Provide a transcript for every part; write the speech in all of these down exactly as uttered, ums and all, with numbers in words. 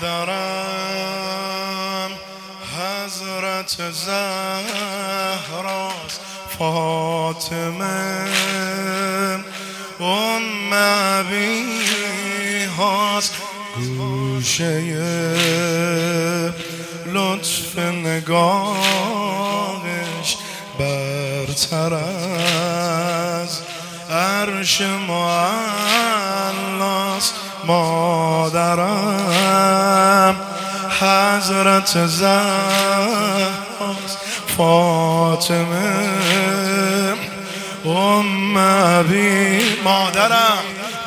مادرم حضرت زهراست، فاطمه ام ابیهاست. گوشه لطف نگاهش برتر از عرش معلاست. مادرم حضرت زهراست، فاطمه ام ابی. مادرم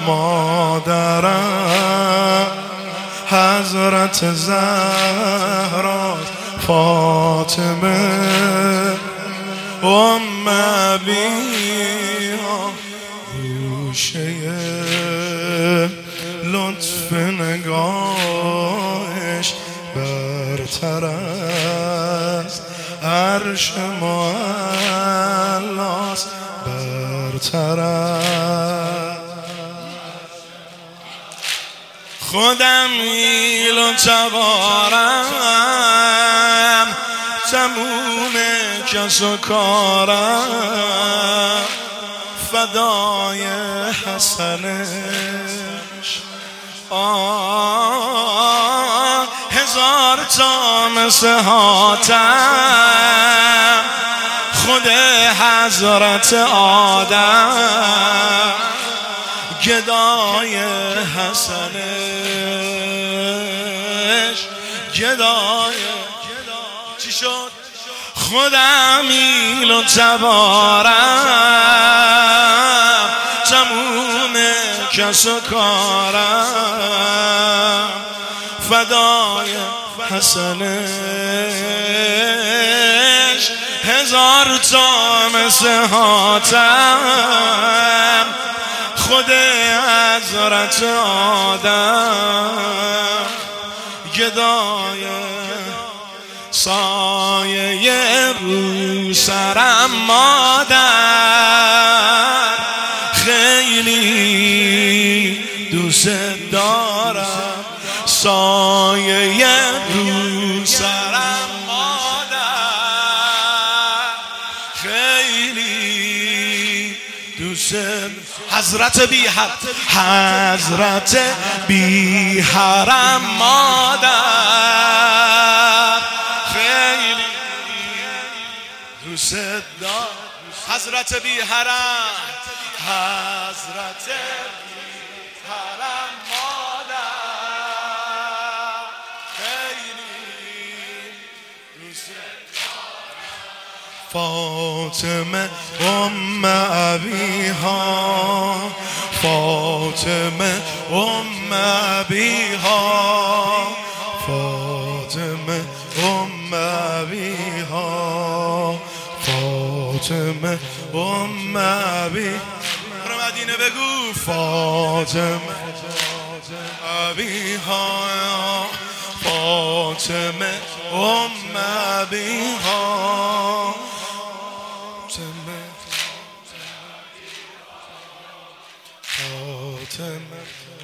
مادرم حضرت زهراست، فاطمه ام ابیها. گوشه لطف نگاهش برتر است عرش معلاست، برتر است. خودم میل و تبارم، تموم کس و کارم فدای حسنش. آه هزار تا مسحاتم، خود حضرت آدم گدای حسنش. گدای چی شد؟ خودم میل و تبارم، تموم کس و کارم فدای حسنش. هزار تا مسحاتم، خود حضرت آدم گدای. سایه رو سرم مادر، خیلی دوست دارم. سایه رو سرم مادر، خیلی دوست. حضرت بی حرم، حضرت بی حرم مادر، خیلی دوست دارم. حضرت بی حرم، حضرت بی حرم مادر، خیلی دوست دارم. فاطمه ام ابیها، فاطمه ام ابیها، فاطمه ام ابیها، فاطمه ام ابی. برو مدینه بگو فاطمه ابیها، فاطمه ام ابیها، فاطمه.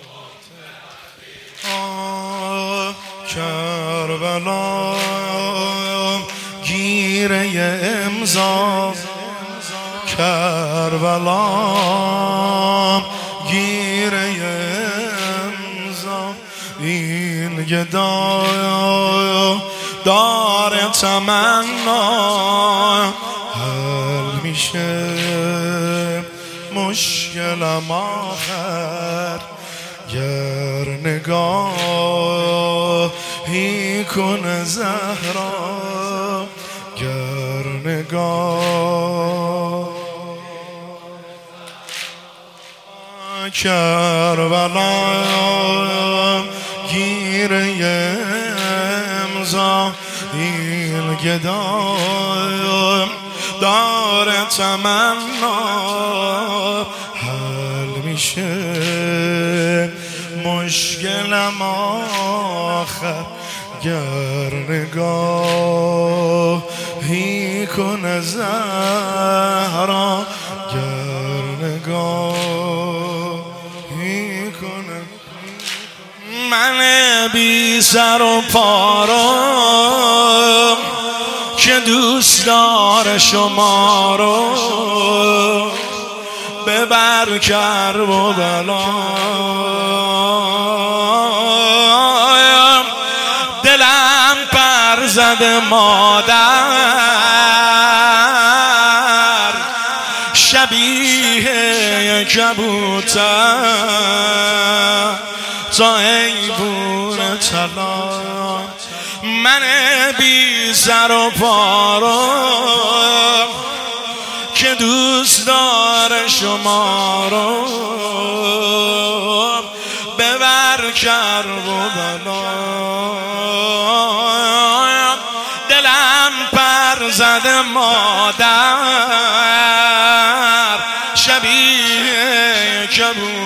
آه کربلا گیره امضا، کربلا گیره امضا. این گدای داره تمنا، حل میشه مشکلم آخر. گر نگاهی کنه زهرا، گر نگاه. کربلا گیره امضا، این گدای داره تمنا، حل میشه مشکلم آخر. گر نگاهی کنه زهرا، گر نگاهی کنه. من بی سر و پارو که دوست داره شما رو ببر کرب و بلا، دلم پر زده مادر شبیه کبوتر تا ایوون طلا. من بی سر و پارو که دوست داره شما رو ببر کرب و بلا، دلم پر زده مادر شبیه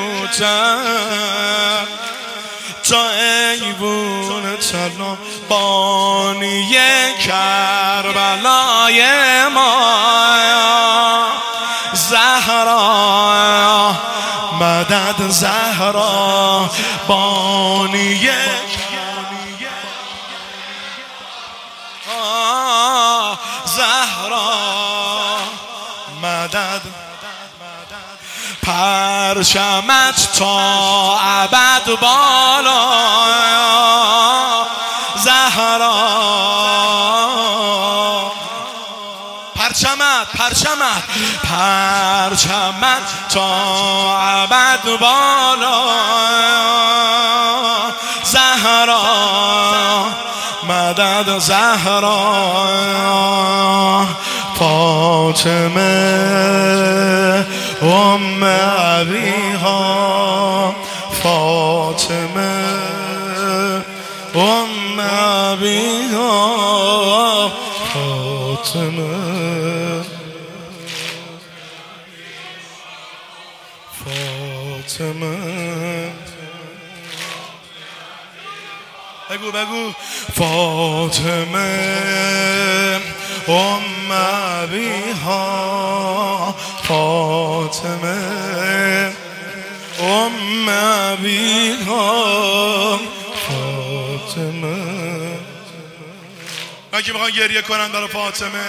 کبوتر تا ایوون طلا. بانی کربلای ما زهرا مدد زهرا، بانی زهرا مدد، پرچمت تا ابد بالا زهرا، پرچمت پرچمت پرچمت تا ابد بالا زهرا مدد زهرا. فاطمه ام ابیها، فاطمه ام ابیها، فاطمه فاطمه بگو بگو فاطمه ام ابیها، فاطمه ام ابیها، فاطمه. اگه بخوان گریه کنن برای فاطمه،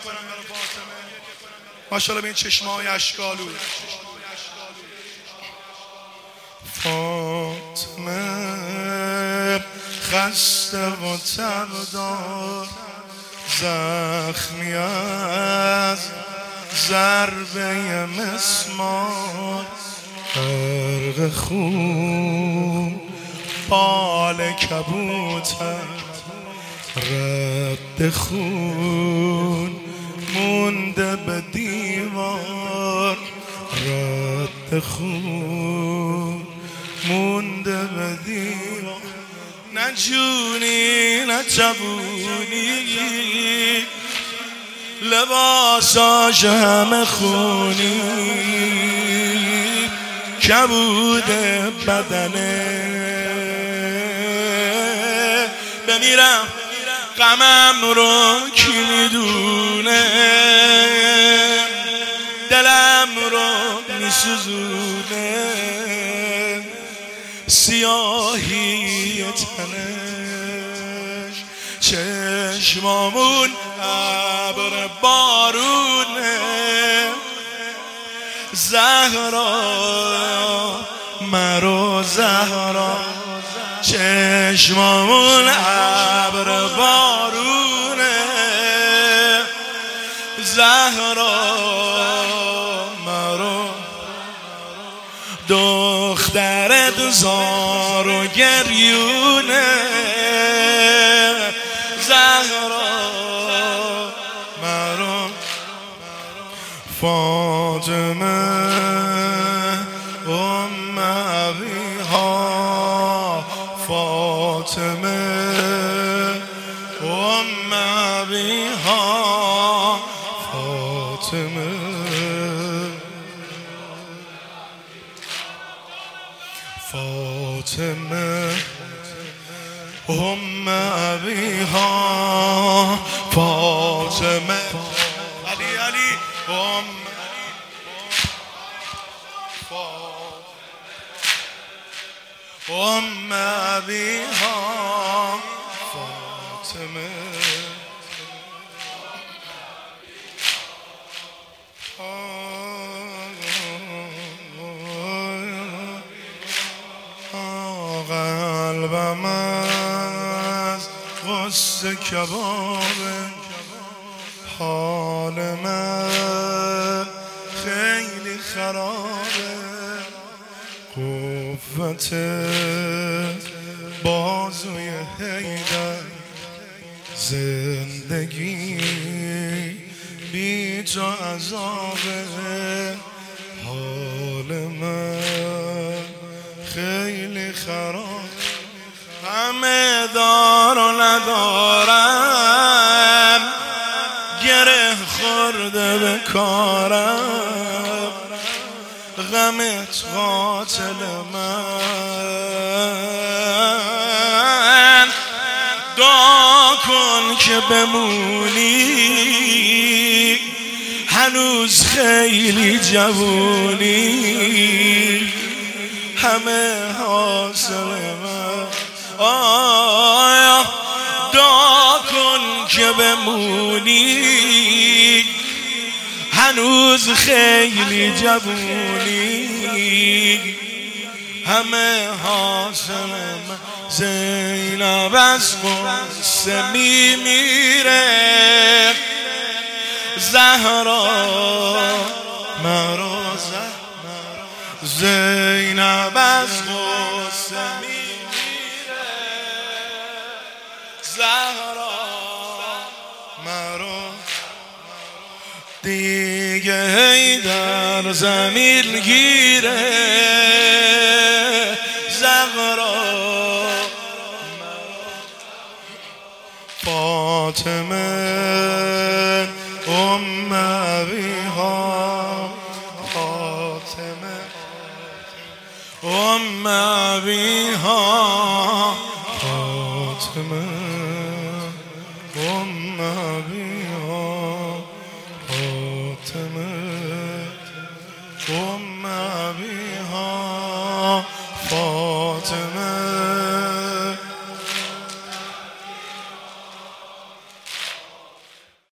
ماشاءالله به این چشمای اشکالو. فاطمه خسته و تردار، زخمی از ضربه مسمار، غرق خون بال کبوتر، رد خون مونده به دیوار، رد خون مونده به دیوار. نه جونی نه جوونی، لباساش همه خونی، کبود بدنه. بمیرم غمم رو کی میدونه، دلم رو میسوزونه، سیاهی تنش، چشمامون ابر بارونه. زهرا مرو زهرا، چشمامون ابر بارونه. زهرا مرو، دخترت زار و گریونه. زهرا مرو، فاطمه ام ابیها، فاطمه ام ابیها، فاطمه فاطمه ام ابیها، فاطمه علی علی ام ام ابی فاطمه قلبم از غصه کبابه، حال من خیلی خرابه، قوت بازوی حیدر، زندگی بی تو عذابه، حال من خیلی خراب، همه دار و ندارم، گره خورده به کارم، غمت قاتل من، دعا کن که بمونی، هنوز خیلی جوونی، همه حاصل من، آیا دعا کن که بمونی، هنوز خیلی جوونی، همه حاصل من. زینب از قصه میمیره، زهرا مرا زینب از غصه میمیره، زهرا مرا دیگه حیدر زمین گیره، زهرا فاطمه ام ابیها، فاطمه ام ابیها، فاطمه ام ابیها، فاطمه ام ابیها، فاطمه